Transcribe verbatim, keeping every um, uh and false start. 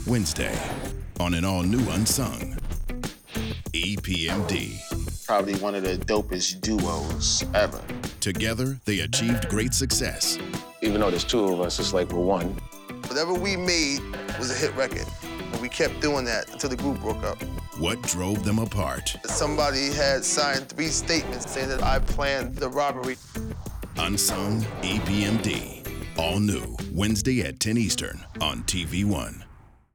Wednesday on an all-new Unsung. E P M D. Probably one of the dopest duos ever. Together, they achieved great success. Even though there's two of us, it's like we're one. Whatever we made was a hit record, and we kept doing that until the group broke up. What drove them apart? Somebody had signed three statements saying that I planned the robbery. Unsung E P M D. All new, Wednesday at ten Eastern on T V one.